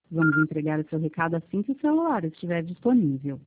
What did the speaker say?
Vamos entregar o seu recado assim que o celular estiver disponível.